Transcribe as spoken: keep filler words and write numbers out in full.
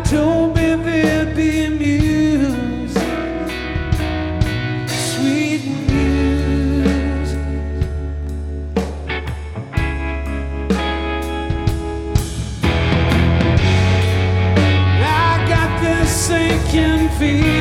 told me there'd be music, sweet music. I got this sinking feeling